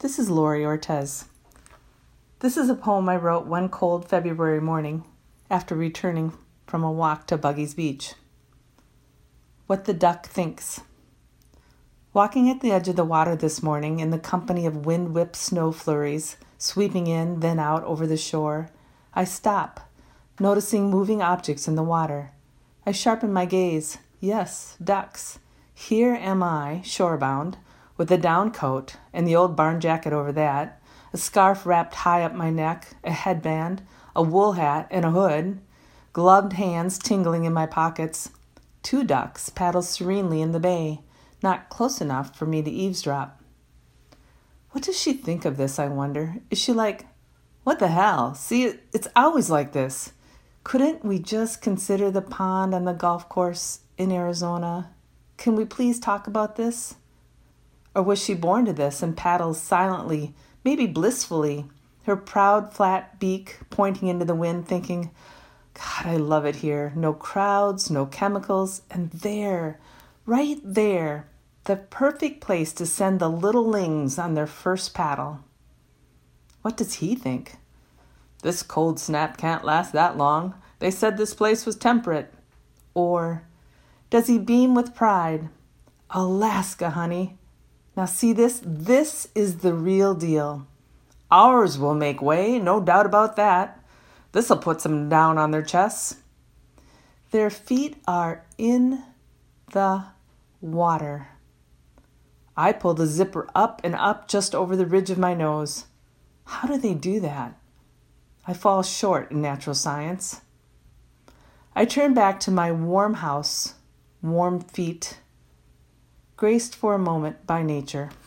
This is Lori Ortez. This is a poem I wrote one cold February morning after returning from a walk to Buggy's Beach. What the Duck Thinks. Walking at the edge of the water this morning in the company of wind-whipped snow flurries sweeping in, then out over the shore, I stop, noticing moving objects in the water. I sharpen my gaze. Yes, ducks. Here am I, shorebound, with a down coat and the old barn jacket over that, a scarf wrapped high up my neck, a headband, a wool hat, and a hood, gloved hands tingling in my pockets. 2 ducks paddle serenely in the bay, not close enough for me to eavesdrop. What does she think of this, I wonder? Is she like, what the hell? See, it's always like this. Couldn't we just consider the pond on the golf course in Arizona? Can we please talk about this? Or was she born to this and paddles silently, maybe blissfully, her proud flat beak pointing into the wind, thinking, God, I love it here. No crowds, no chemicals, and there, right there, the perfect place to send the little lings on their first paddle. What does he think? This cold snap can't last that long. They said this place was temperate. Or does he beam with pride? Alaska, honey. Now see this? This is the real deal. Ours will make way, no doubt about that. This'll put some down on their chests. Their feet are in the water. I pull the zipper up and up just over the ridge of my nose. How do they do that? I fall short in natural science. I turn back to my warm house, warm feet, graced for a moment by nature.